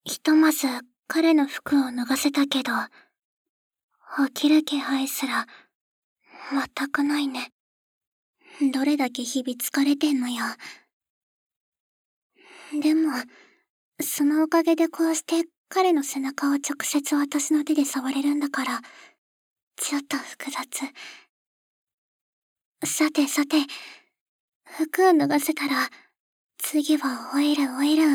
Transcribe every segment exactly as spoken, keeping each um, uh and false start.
ひとまず彼の服を脱がせたけど、起きる気配すら全くないね。どれだけ日々疲れてんのよ。でも、そのおかげでこうして彼の背中を直接私の手で触れるんだから、ちょっと複雑。さてさて、服を脱がせたら、次はオイルオイル。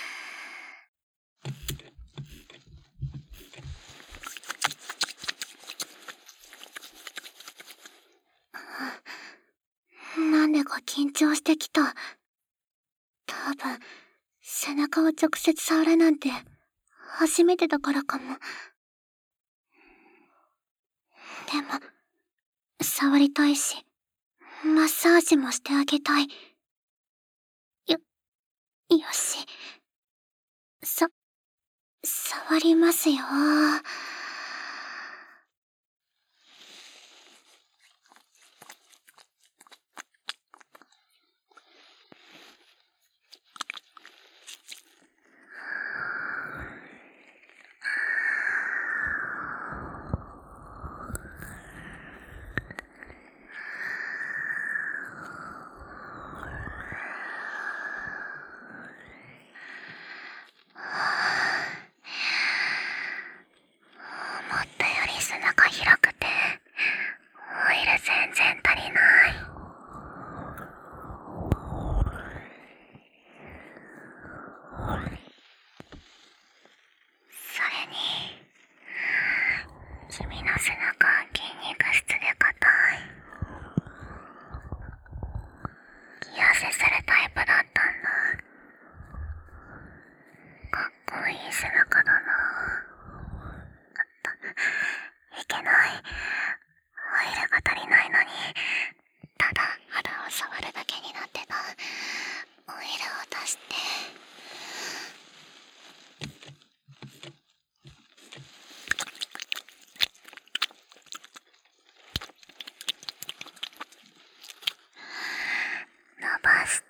なんでか緊張してきた。多分、背中を直接触るなんて、初めてだからかも。でも、触りたいし、マッサージもしてあげたい。よ、よし。さ、触りますよ。思ったより背中広くて、オイル全然足りない。それに、君の背中は筋肉質で硬い。気痩せするタイプだったんだ。かっこいい背中だな。いけない。オイルが足りないのに、ただ肌を触るだけになってた。オイルを足して。伸ばして。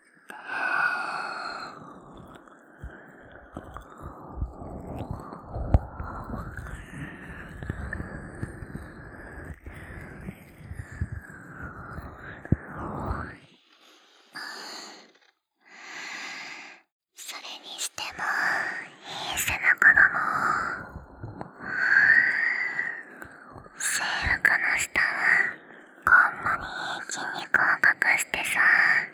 それにしても、いい背中だな。制服の下は、こんなにいい筋肉を隠してさ、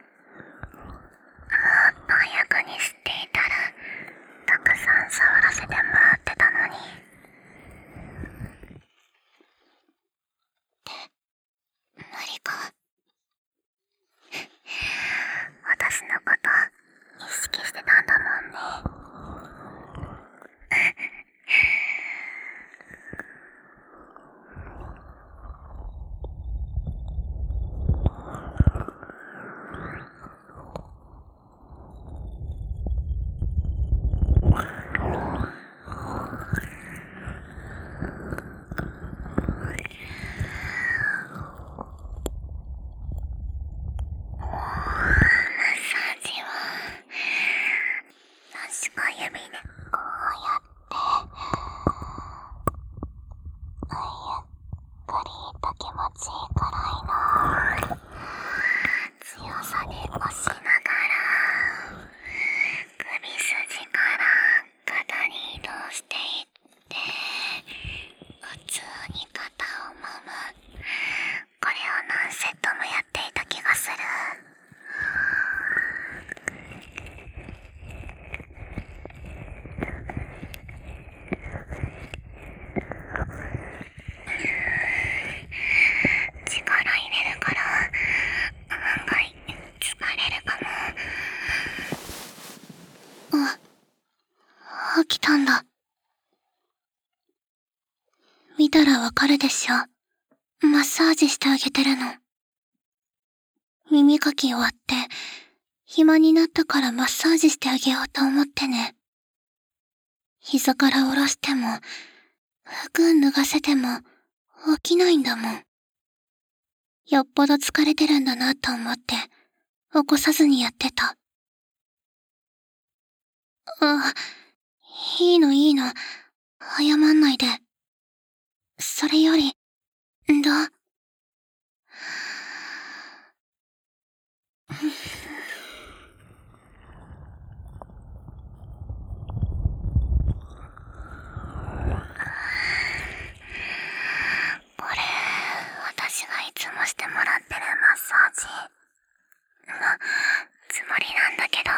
もっと早くに知っていたら、たくさん触らせてもらってたのに。って無理か。私のこと意識してたんだもんね。確か指でこうやって、ゆっくりと気持ちいいくらいの強さで押しながら、首筋から肩に移動していって、普通に肩を揉む。これを何セットもやっていた気がする。力入れるから案外疲れるかも。あ、起きたんだ。見たらわかるでしょ。マッサージしてあげてるの。耳かき終わって、暇になったからマッサージしてあげようと思ってね。膝から下ろしても、服脱がせても、起きないんだもん。よっぽど疲れてるんだなと思って、起こさずにやってた。あ、 いいのいいの。謝んないで。それより、どう？これ、私がいつもしてもらってるマッサージのつもりなんだけど。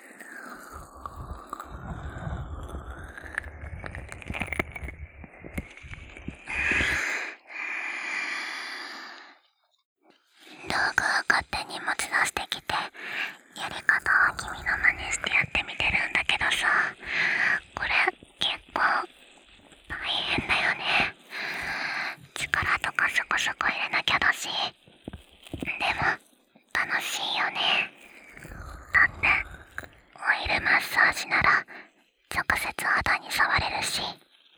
道具を勝手に持ち出してきて、やり方を君の真似してやってみてるんだけどさ、これ結構大変だよね。力とかそこそこ入れなきゃだし、でも楽しいよね。だってオイルマッサージなら直接肌に触れるし。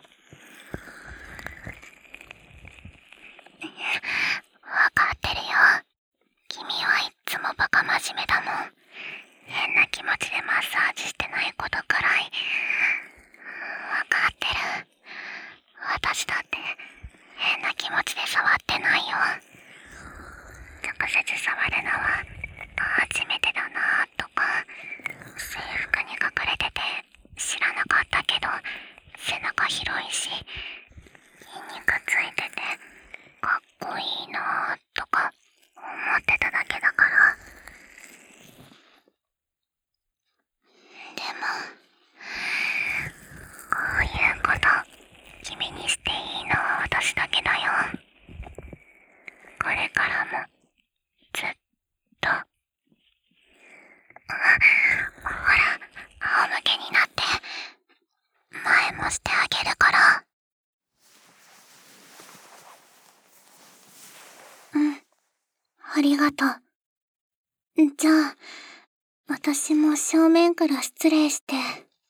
わかってるよ。君はいっつもバカ真面目だもん。変な気持ちでマッサージしてないことくらいわかってる。私だって変な気持ちで触ってないよ。直接触るのは初めてだなとか、制服に隠れてて知らなかったけど背中広いし筋肉ついててかっこいいなとか思ってただけだから。でもこういうこと君にしていいのは私だけだよ。これからもずっと。ほら、仰向けになって前もしてあげるから。うん、ありがとう。じゃあ私も正面から失礼して。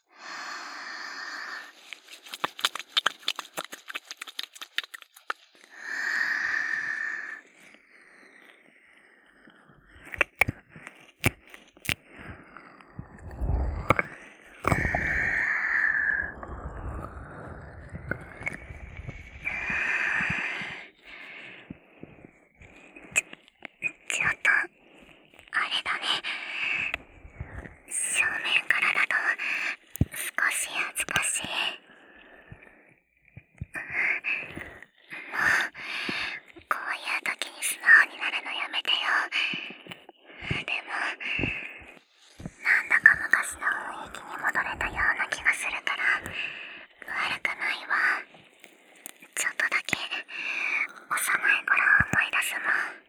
ちょっとあれだね。正面からだと少し恥ずかしい。もうこういう時に素直になるのやめてよ。でもなんだか昔の雰囲気に戻れたような気がするから悪くないわ。ちょっとだけ幼い頃を思い出すもん。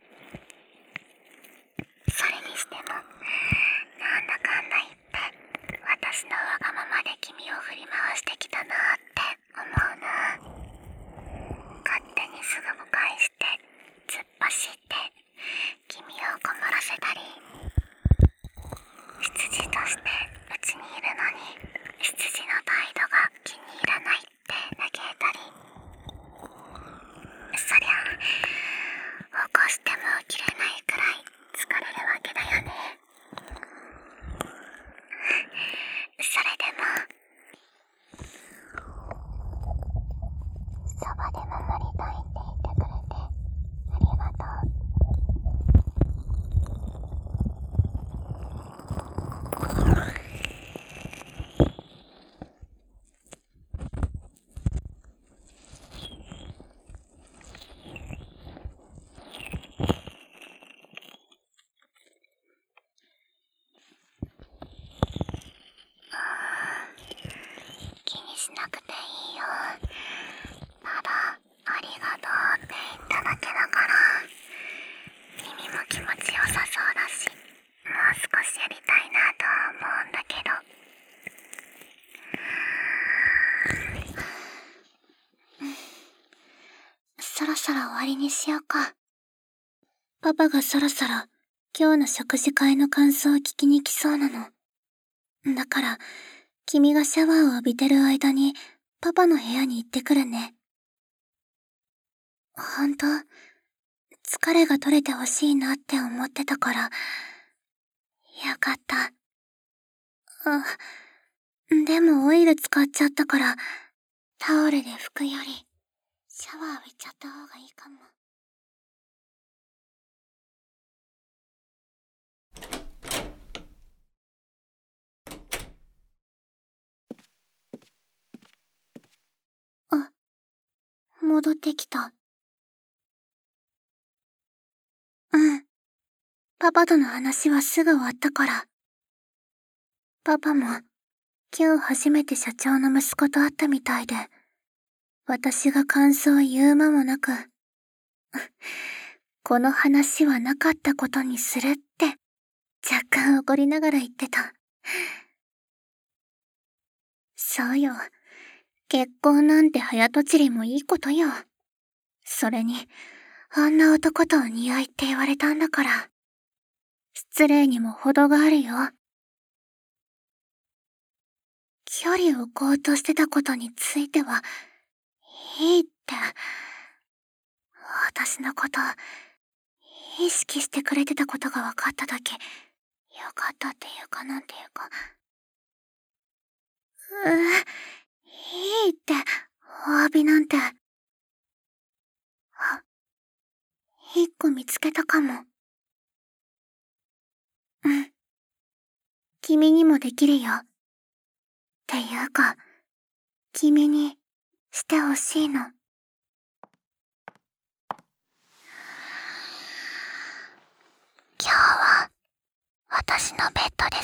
それにしてもなんだかんだ言って私のわがままで君を振り回してきたなって思うな。勝手にすぐ誤解して突っ走って君を困らせたり、羊としてうちにいるのに羊の態度が気に入らないって嘆いたり。そりゃ起こしても起きれないくらい疲れるわけだよね。それでもそばで守りたいって言ってくれてありがとう。気にしなくていいよ。ただありがとうって言っただけだから。君も気持ちよさそうだし、もう少しやりたいなとは思うんだけど。そろそろ終わりにしようか。パパがそろそろ今日の食事会の感想を聞きに来そうなの。だから君がシャワーを浴びてる間にパパの部屋に行ってくるね。ほんと疲れが取れてほしいなって思ってたからよかった。あでもオイル使っちゃったから、タオルで拭くより、シャワー浴びちゃった方がいいかも。あ、戻ってきた。うん。パパとの話はすぐ終わったから。パパも、今日初めて社長の息子と会ったみたいで、私が感想を言う間もなく、この話はなかったことにするって、若干怒りながら言ってた。そうよ。結婚なんて早とちりもいいことよ。それに、あんな男とお似合いって言われたんだから。失礼にも程があるよ。距離を置こうとしてたことについては、いいって、私のこと、意識してくれてたことが分かっただけ、よかったっていうかなんていうか。うぅ、いいって、お詫びなんて。あ、一個見つけたかも。うん。君にもできるよ。っていうか、君にしてほしいの。今日は私のベッドで